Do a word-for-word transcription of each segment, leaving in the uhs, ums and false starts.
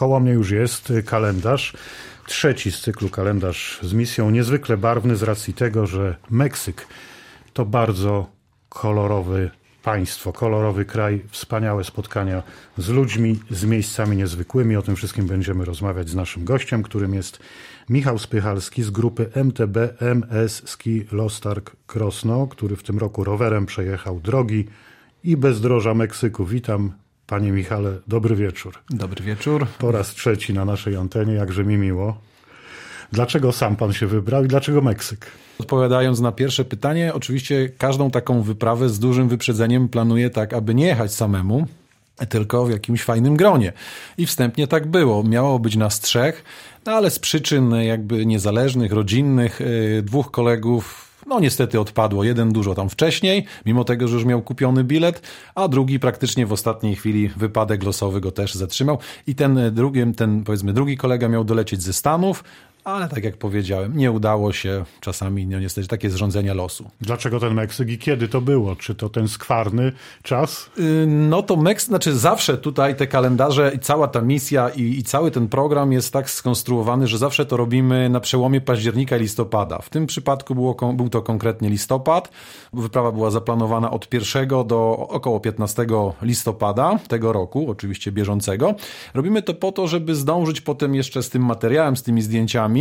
Koło mnie już jest kalendarz, trzeci z cyklu kalendarz z misją, niezwykle barwny z racji tego, że Meksyk to bardzo kolorowy państwo, kolorowy kraj, wspaniałe spotkania z ludźmi, z miejscami niezwykłymi. O tym wszystkim będziemy rozmawiać z naszym gościem, którym jest Michał Spychalski z grupy M T B M S Ski Lostark Krosno, który w tym roku rowerem przejechał drogi i bezdroża Meksyku. Witam, panie Michale, dobry wieczór. Dobry wieczór. Po raz trzeci na naszej antenie, jakże mi miło. Dlaczego sam pan się wybrał i dlaczego Meksyk? Odpowiadając na pierwsze pytanie, oczywiście każdą taką wyprawę z dużym wyprzedzeniem planuję tak, aby nie jechać samemu, tylko w jakimś fajnym gronie. I wstępnie tak było. Miało być nas trzech, no ale z przyczyn jakby niezależnych, rodzinnych, yy, dwóch kolegów no niestety odpadło. Jeden dużo tam wcześniej, mimo tego, że już miał kupiony bilet, a drugi praktycznie w ostatniej chwili wypadek losowy go też zatrzymał. I ten drugi, ten powiedzmy drugi kolega miał dolecieć ze Stanów, ale tak jak powiedziałem, nie udało się czasami, no niestety, takie zrządzenia losu. Dlaczego ten Meksyk i kiedy to było? Czy to ten skwarny czas? No to Meksyk, znaczy zawsze tutaj te kalendarze i cała ta misja i, i cały ten program jest tak skonstruowany, że zawsze to robimy na przełomie października i listopada. W tym przypadku było, był to konkretnie listopad. Wyprawa była zaplanowana od pierwszego do około piętnastego listopada tego roku, oczywiście bieżącego. Robimy to po to, żeby zdążyć potem jeszcze z tym materiałem, z tymi zdjęciami,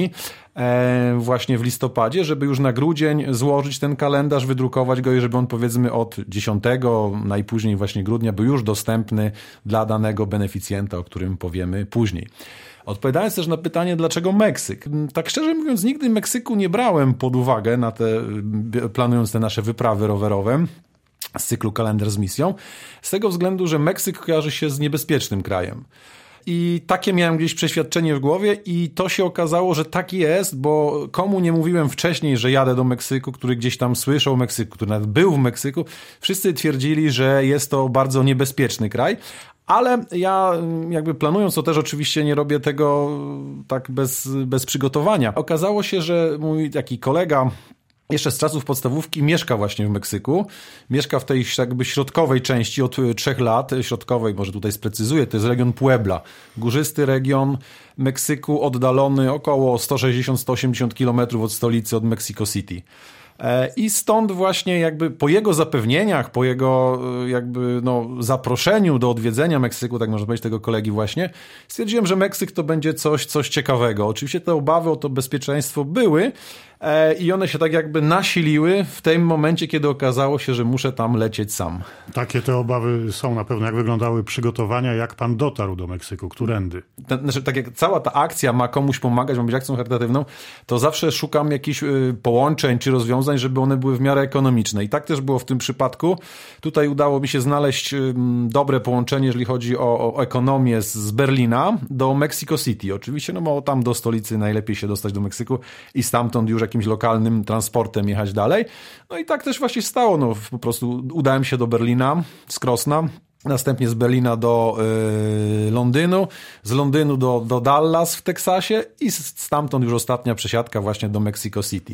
E, właśnie w listopadzie, żeby już na grudzień złożyć ten kalendarz, wydrukować go i żeby on powiedzmy od dziesiątego, najpóźniej właśnie grudnia był już dostępny dla danego beneficjenta, o którym powiemy później. Odpowiadając też na pytanie, dlaczego Meksyk? Tak szczerze mówiąc, nigdy Meksyku nie brałem pod uwagę na te, planując te nasze wyprawy rowerowe z cyklu kalendarz z misją, z tego względu, że Meksyk kojarzy się z niebezpiecznym krajem. I takie miałem gdzieś przeświadczenie w głowie i to się okazało, że tak jest, bo komu nie mówiłem wcześniej, że jadę do Meksyku, który gdzieś tam słyszał o Meksyku, który nawet był w Meksyku, wszyscy twierdzili, że jest to bardzo niebezpieczny kraj. Ale ja jakby planując to też oczywiście nie robię tego tak bez, bez przygotowania. Okazało się, że mój taki kolega jeszcze z czasów podstawówki mieszka właśnie w Meksyku. Mieszka w tej jakby środkowej części od trzech lat. Środkowej, może tutaj sprecyzuję, to jest region Puebla. Górzysty region Meksyku, oddalony około sto sześćdziesiąt do stu osiemdziesięciu kilometrów od stolicy, od Mexico City. I stąd właśnie jakby po jego zapewnieniach, po jego jakby no zaproszeniu do odwiedzenia Meksyku, tak można powiedzieć, tego kolegi właśnie, stwierdziłem, że Meksyk to będzie coś, coś ciekawego. Oczywiście te obawy o to bezpieczeństwo były i one się tak jakby nasiliły w tym momencie, kiedy okazało się, że muszę tam lecieć sam. Takie te obawy są na pewno. Jak wyglądały przygotowania, jak pan dotarł do Meksyku, którędy? Ten, znaczy, tak jak cała ta akcja ma komuś pomagać, ma być akcją charytatywną, to zawsze szukam jakichś y, połączeń czy rozwiązań, żeby one były w miarę ekonomiczne. I tak też było w tym przypadku. Tutaj udało mi się znaleźć y, dobre połączenie, jeżeli chodzi o, o ekonomię z, z Berlina do Mexico City. Oczywiście, no bo tam do stolicy najlepiej się dostać do Meksyku i stamtąd już jakimś lokalnym transportem jechać dalej. No i tak też właśnie stało. No, po prostu udałem się do Berlina z Krosna, następnie z Berlina do y, Londynu, z Londynu do, do Dallas w Teksasie i stamtąd już ostatnia przesiadka właśnie do Mexico City.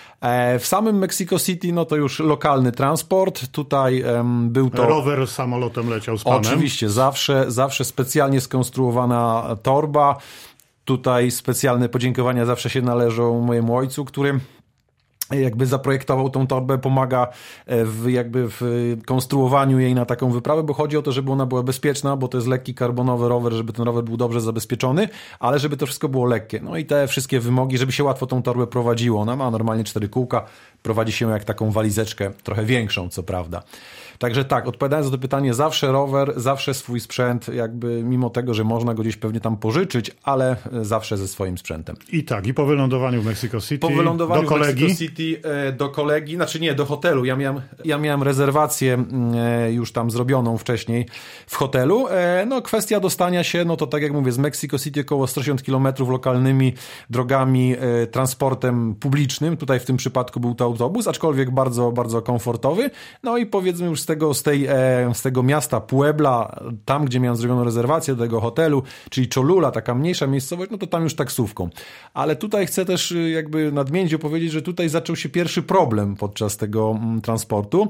W samym Mexico City, no to już lokalny transport. Tutaj um, był to... Rower samolotem leciał z panem? Oczywiście, zawsze, zawsze specjalnie skonstruowana torba. Tutaj specjalne podziękowania zawsze się należą mojemu ojcu, który jakby zaprojektował tą torbę, pomaga w, jakby w konstruowaniu jej na taką wyprawę, bo chodzi o to, żeby ona była bezpieczna, bo to jest lekki karbonowy rower, żeby ten rower był dobrze zabezpieczony, ale żeby to wszystko było lekkie. No i te wszystkie wymogi, żeby się łatwo tą torbę prowadziło. Ona ma normalnie cztery kółka, prowadzi się jak taką walizeczkę, trochę większą, co prawda. Także tak, odpowiadając na to pytanie, zawsze rower, zawsze swój sprzęt, jakby mimo tego, że można go gdzieś pewnie tam pożyczyć, ale zawsze ze swoim sprzętem. I tak, i po wylądowaniu w Mexico City, po wylądowaniu do kolegi? w Mexico City, do kolegi, znaczy nie, do hotelu. Ja miałem, ja miałem rezerwację już tam zrobioną wcześniej w hotelu. No kwestia dostania się, no to tak jak mówię, z Mexico City około sto osiemdziesiąt kilometrów lokalnymi drogami, transportem publicznym. Tutaj w tym przypadku był to autobus, aczkolwiek bardzo, bardzo komfortowy. No i powiedzmy już z tego, z tej, z tego miasta Puebla, tam gdzie miałem zrobioną rezerwację do tego hotelu, czyli Cholula, taka mniejsza miejscowość, no to tam już taksówką. Ale tutaj chcę też jakby nadmienić, opowiedzieć, że tutaj zaczęło zaczął się pierwszy problem podczas tego transportu,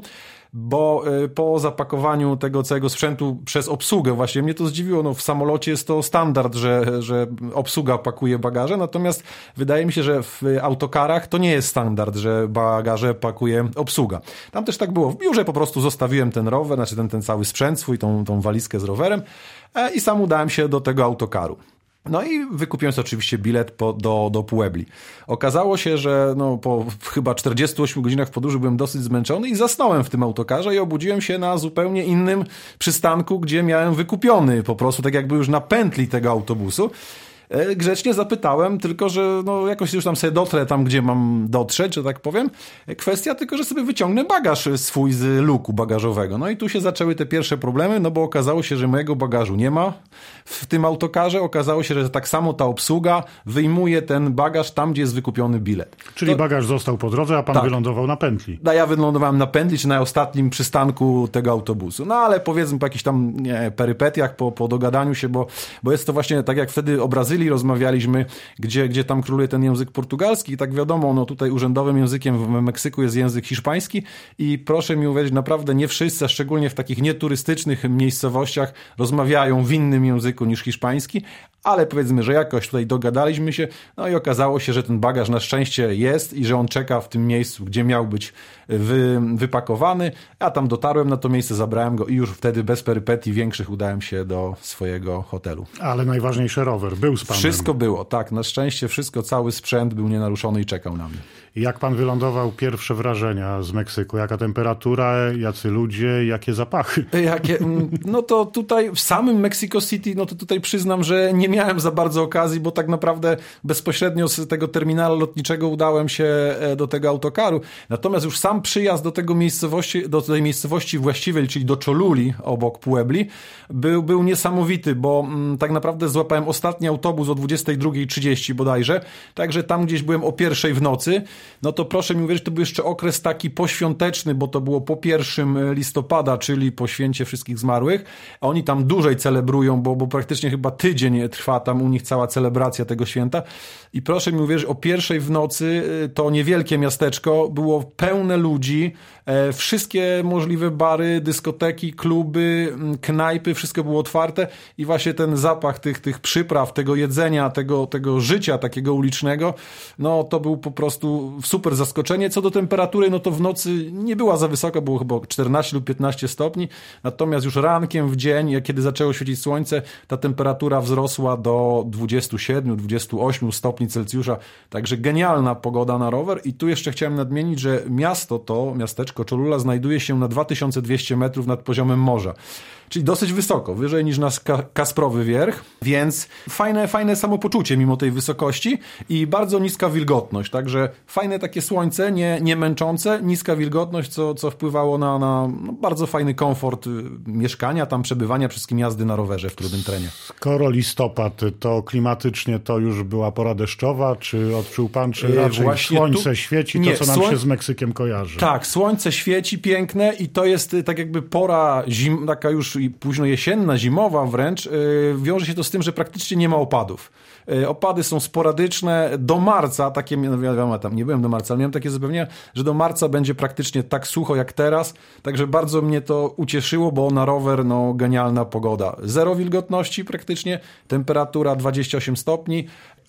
bo po zapakowaniu tego całego sprzętu przez obsługę, właśnie mnie to zdziwiło, no w samolocie jest to standard, że, że obsługa pakuje bagaże, natomiast wydaje mi się, że w autokarach to nie jest standard, że bagaże pakuje obsługa. Tam też tak było, w biurze po prostu zostawiłem ten rower, znaczy ten, ten cały sprzęt swój, tą, tą walizkę z rowerem i sam udałem się do tego autokaru. No i wykupiłem sobie oczywiście bilet po, do, do Puebli. Okazało się, że no, po chyba czterdziestu ośmiu godzinach podróży byłem dosyć zmęczony i zasnąłem w tym autokarze i obudziłem się na zupełnie innym przystanku, gdzie miałem wykupiony po prostu, tak jakby już na pętli tego autobusu. Grzecznie zapytałem, tylko że no jakoś już tam sobie dotrę tam, gdzie mam dotrzeć, że tak powiem. Kwestia tylko, że sobie wyciągnę bagaż swój z luku bagażowego. No i tu się zaczęły te pierwsze problemy, no bo okazało się, że mojego bagażu nie ma w tym autokarze. Okazało się, że tak samo ta obsługa wyjmuje ten bagaż tam, gdzie jest wykupiony bilet. Czyli to... bagaż został po drodze, a pan tak. wylądował na pętli. No ja wylądowałem na pętli, czy na ostatnim przystanku tego autobusu. No ale powiedzmy po jakichś tam nie, perypetiach, po, po dogadaniu się, bo, bo jest to właśnie tak jak wtedy o Brazylii rozmawialiśmy, gdzie, gdzie tam króluje ten język portugalski i tak wiadomo, no tutaj urzędowym językiem w Meksyku jest język hiszpański i proszę mi uwierzyć, naprawdę nie wszyscy, a szczególnie w takich nieturystycznych miejscowościach rozmawiają w innym języku niż hiszpański, ale powiedzmy, że jakoś tutaj dogadaliśmy się, no i okazało się, że ten bagaż na szczęście jest i że on czeka w tym miejscu, gdzie miał być wy, wypakowany, a tam dotarłem na to miejsce, zabrałem go i już wtedy bez perypetii większych udałem się do swojego hotelu. Ale najważniejszy rower był z panem. Wszystko było, tak, na szczęście wszystko, cały sprzęt był nienaruszony i czekał na mnie. Jak pan wylądował, pierwsze wrażenia z Meksyku? Jaka temperatura, jacy ludzie, jakie zapachy? Jakie, no to tutaj w samym Mexico City, no to tutaj przyznam, że nie miałem za bardzo okazji, bo tak naprawdę bezpośrednio z tego terminalu lotniczego udałem się do tego autokaru. Natomiast już sam przyjazd do tego miejscowości, do tej miejscowości właściwej, czyli do Choluli, obok Puebli, był, był niesamowity, bo m, tak naprawdę złapałem ostatni autobus o dwudziestej drugiej trzydzieści bodajże, także tam gdzieś byłem o pierwszej w nocy. No to proszę mi uwierzyć, to był jeszcze okres taki poświąteczny, bo to było po pierwszego listopada, czyli po święcie wszystkich zmarłych. A oni tam dłużej celebrują, bo, bo praktycznie chyba tydzień trwa tam u nich cała celebracja tego święta. I proszę mi uwierzyć, o pierwszej w nocy to niewielkie miasteczko, było pełne ludzi, e, wszystkie możliwe bary, dyskoteki, kluby, knajpy, wszystko było otwarte i właśnie ten zapach tych, tych przypraw, tego jedzenia, tego, tego życia takiego ulicznego, no to był po prostu super zaskoczenie. Co do temperatury, no to w nocy nie była za wysoka, było chyba czternaście lub piętnaście stopni, natomiast już rankiem w dzień, kiedy zaczęło świecić słońce, ta temperatura wzrosła do dwudziestu siedmiu, dwudziestu ośmiu stopni Celsjusza, także genialna pogoda na rower. I tu jeszcze chciałem nadmienić, że miasto to, miasteczko Cholula znajduje się na dwa tysiące dwieście metrów nad poziomem morza. Czyli dosyć wysoko, wyżej niż nasz Kasprowy Wierch, więc fajne, fajne samopoczucie mimo tej wysokości i bardzo niska wilgotność, także fajne takie słońce, nie, nie męczące, niska wilgotność, co, co wpływało na, na no, bardzo fajny komfort mieszkania, tam przebywania, przede wszystkim jazdy na rowerze w trudnym terenie. Skoro listopad, to klimatycznie to już była pora deszczowa, czy odczuł pan, czy raczej Właśnie słońce tu... świeci, nie, to co nam słoń... się z Meksykiem kojarzy? Tak, słońce świeci piękne i to jest tak jakby pora zim, taka już i późno jesienna, zimowa wręcz, yy, wiąże się to z tym, że praktycznie nie ma opadów. Yy, opady są sporadyczne. Do marca, takie, no wiadomo, tam nie byłem do marca, ale miałem takie zapewnienia, że do marca będzie praktycznie tak sucho jak teraz, także bardzo mnie to ucieszyło, bo na rower, no genialna pogoda. Zero wilgotności praktycznie, temperatura dwadzieścia osiem stopni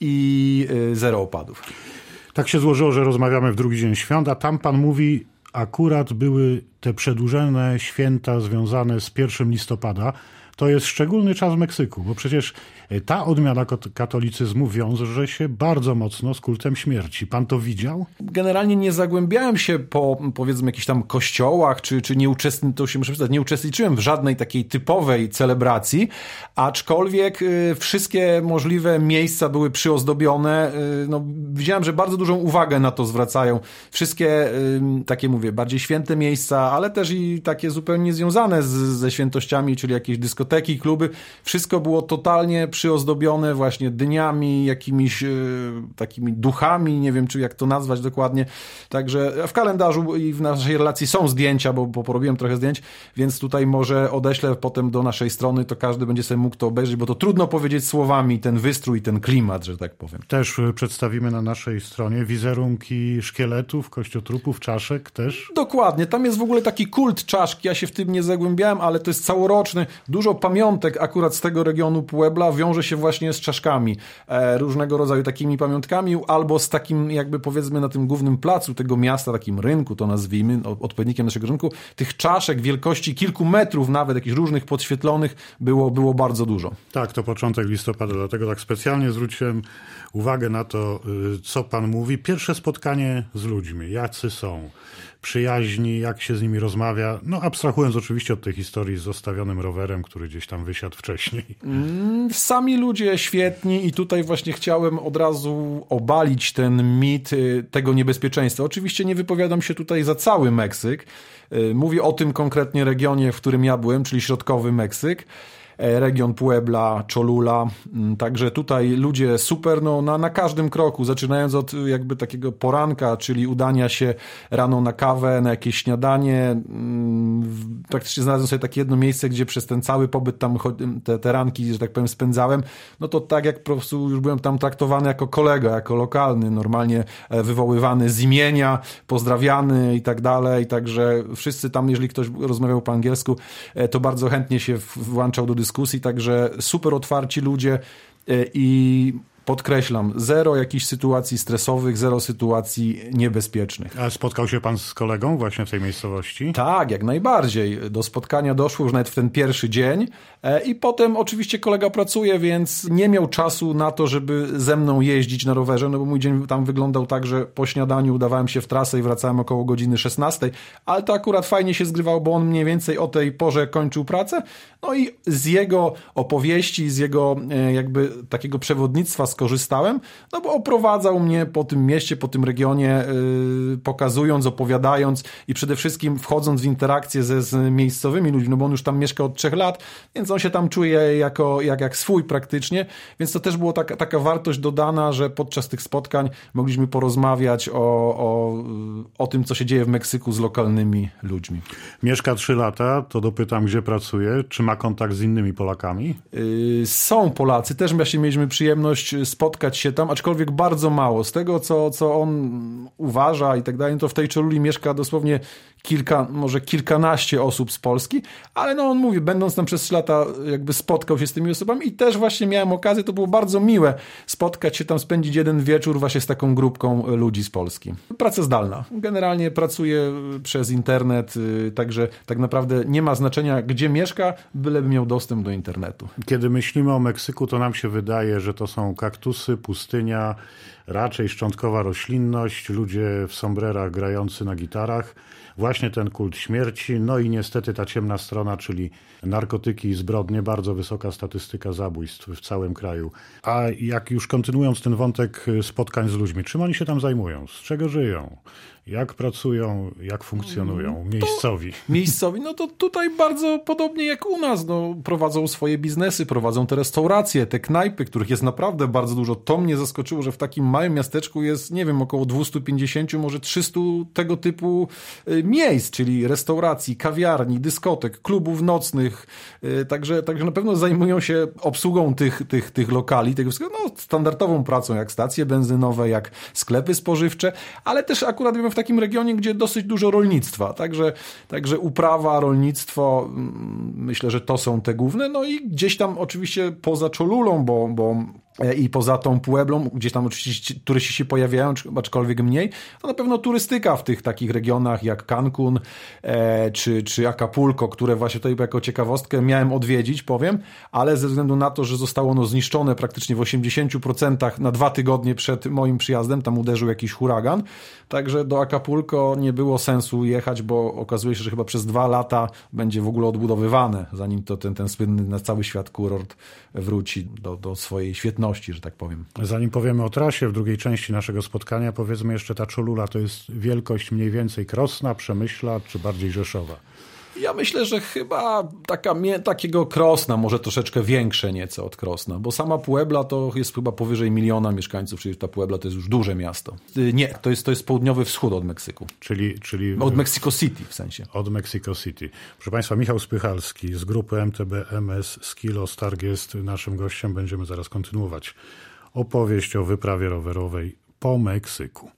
i yy, zero opadów. Tak się złożyło, że rozmawiamy w drugi dzień świąt, a tam pan mówi, akurat były te przedłużone święta związane z pierwszego listopada. To jest szczególny czas w Meksyku, bo przecież ta odmiana katolicyzmu wiąże się bardzo mocno z kultem śmierci. Pan to widział? Generalnie nie zagłębiałem się po, powiedzmy, jakichś tam kościołach, czy, czy nie, uczestni- to się muszę przyznać, nie uczestniczyłem w żadnej takiej typowej celebracji, aczkolwiek y, wszystkie możliwe miejsca były przyozdobione. Y, no, widziałem, że bardzo dużą uwagę na to zwracają. Wszystkie y, takie, mówię, bardziej święte miejsca, ale też i takie zupełnie związane z, ze świętościami, czyli jakieś dyskoteki, dyskoteki, kluby, wszystko było totalnie przyozdobione właśnie dyniami, jakimiś e, takimi duchami, nie wiem, czy jak to nazwać dokładnie. Także w kalendarzu i w naszej relacji są zdjęcia, bo, bo porobiłem trochę zdjęć, więc tutaj może odeślę potem do naszej strony, to każdy będzie sobie mógł to obejrzeć, bo to trudno powiedzieć słowami ten wystrój, ten klimat, że tak powiem. Też przedstawimy na naszej stronie wizerunki szkieletów, kościotrupów, czaszek też. Dokładnie, tam jest w ogóle taki kult czaszki, ja się w tym nie zagłębiałem, ale to jest całoroczny, dużo pamiątek akurat z tego regionu Puebla wiąże się właśnie z czaszkami, e, różnego rodzaju takimi pamiątkami, albo z takim jakby powiedzmy na tym głównym placu tego miasta, takim rynku to nazwijmy, odpowiednikiem naszego rynku, tych czaszek wielkości kilku metrów nawet, jakichś różnych podświetlonych było, było bardzo dużo. Tak, to początek listopada, dlatego tak specjalnie zwróciłem uwagę na to, co pan mówi. Pierwsze spotkanie z ludźmi, jacy są, przyjaźni, jak się z nimi rozmawia, no abstrahując oczywiście od tej historii z zostawionym rowerem, który gdzieś tam wysiadł wcześniej. Mm, sami ludzie świetni i tutaj właśnie chciałem od razu obalić ten mit tego niebezpieczeństwa. Oczywiście nie wypowiadam się tutaj za cały Meksyk. Mówię o tym konkretnie regionie, w którym ja byłem, czyli środkowy Meksyk. Region Puebla, Cholula, także tutaj ludzie super, no na, na każdym kroku, zaczynając od jakby takiego poranka, czyli udania się rano na kawę, na jakieś śniadanie, praktycznie znalazłem sobie takie jedno miejsce, gdzie przez ten cały pobyt tam te, te ranki, że tak powiem, spędzałem, no to tak jak po prostu już byłem tam traktowany jako kolega, jako lokalny, normalnie wywoływany z imienia, pozdrawiany i tak dalej, także wszyscy tam, jeżeli ktoś rozmawiał po angielsku, to bardzo chętnie się włączał do dyskusji, dyskusji, także super otwarci ludzie i podkreślam, zero jakichś sytuacji stresowych, zero sytuacji niebezpiecznych. A spotkał się pan z kolegą właśnie w tej miejscowości? Tak, jak najbardziej. Do spotkania doszło już nawet w ten pierwszy dzień i potem oczywiście kolega pracuje, więc nie miał czasu na to, żeby ze mną jeździć na rowerze, no bo mój dzień tam wyglądał tak, że po śniadaniu udawałem się w trasę i wracałem około godziny szesnastej, ale to akurat fajnie się zgrywało, bo on mniej więcej o tej porze kończył pracę, no i z jego opowieści, z jego jakby takiego przewodnictwa skorzystałem, no bo oprowadzał mnie po tym mieście, po tym regionie, yy, pokazując, opowiadając i przede wszystkim wchodząc w interakcję ze z miejscowymi ludźmi, no bo on już tam mieszka od trzech lat, więc on się tam czuje jako, jak, jak swój praktycznie, więc to też była taka, taka wartość dodana, że podczas tych spotkań mogliśmy porozmawiać o, o, o tym, co się dzieje w Meksyku z lokalnymi ludźmi. Mieszka trzy lata, to dopytam, gdzie pracuje, czy ma kontakt z innymi Polakami? Yy, są Polacy, też właśnie mieliśmy przyjemność spotkać się tam, aczkolwiek bardzo mało. Z tego, co, co on uważa i tak dalej, to w tej Choluli mieszka dosłownie kilka, może kilkanaście osób z Polski, ale no on mówi, będąc tam przez trzy lata jakby spotkał się z tymi osobami i też właśnie miałem okazję, to było bardzo miłe spotkać się tam, spędzić jeden wieczór właśnie z taką grupką ludzi z Polski. Praca zdalna. Generalnie pracuję przez internet, także tak naprawdę nie ma znaczenia, gdzie mieszka, byleby miał dostęp do internetu. Kiedy myślimy o Meksyku, to nam się wydaje, że to są kaktusy, pustynia, raczej szczątkowa roślinność, ludzie w sombrerach grający na gitarach, właśnie ten kult śmierci, no i niestety ta ciemna strona, czyli narkotyki i zbrodnie, bardzo wysoka statystyka zabójstw w całym kraju. A jak już kontynuując ten wątek spotkań z ludźmi, czym oni się tam zajmują? Z czego żyją? Jak pracują, jak funkcjonują miejscowi? To, miejscowi, no to tutaj bardzo podobnie jak u nas, no, prowadzą swoje biznesy, prowadzą te restauracje, te knajpy, których jest naprawdę bardzo dużo. To mnie zaskoczyło, że w takim małym miasteczku jest, nie wiem, około dwieście pięćdziesiąt, może trzysta tego typu miejsc, czyli restauracji, kawiarni, dyskotek, klubów nocnych, także, także na pewno zajmują się obsługą tych, tych, tych lokali, tego wszystkiego, no, standardową pracą, jak stacje benzynowe, jak sklepy spożywcze, ale też akurat w takim regionie, gdzie dosyć dużo rolnictwa, także, także uprawa, rolnictwo, myślę, że to są te główne, no i gdzieś tam oczywiście poza Cholulą, bo, bo i poza tą Pueblą, gdzieś tam oczywiście turyści się pojawiają, aczkolwiek mniej, to na pewno turystyka w tych takich regionach jak Cancun e, czy, czy Acapulco, które właśnie tutaj jako ciekawostkę miałem odwiedzić, powiem, ale ze względu na to, że zostało ono zniszczone praktycznie w osiemdziesięciu procentach na dwa tygodnie przed moim przyjazdem, tam uderzył jakiś huragan, także do Acapulco nie było sensu jechać, bo okazuje się, że chyba przez dwa lata będzie w ogóle odbudowywane, zanim to ten, ten słynny na cały świat kurort wróci do, do swojej świetności, że tak powiem. Zanim powiemy o trasie w drugiej części naszego spotkania, powiedzmy jeszcze, ta Cholula to jest wielkość mniej więcej Krosna, Przemyśla czy bardziej Rzeszowa? Ja myślę, że chyba taka, takiego Krosna, może troszeczkę większe nieco od Krosna, bo sama Puebla to jest chyba powyżej miliona mieszkańców, czyli ta Puebla to jest już duże miasto. Nie, to jest, to jest południowy wschód od Meksyku. Czyli, czyli... Od Mexico City w sensie. Od Mexico City. Proszę Państwa, Michał Spychalski z grupy M T B M S Skilo Starg jest naszym gościem. Będziemy zaraz kontynuować opowieść o wyprawie rowerowej po Meksyku.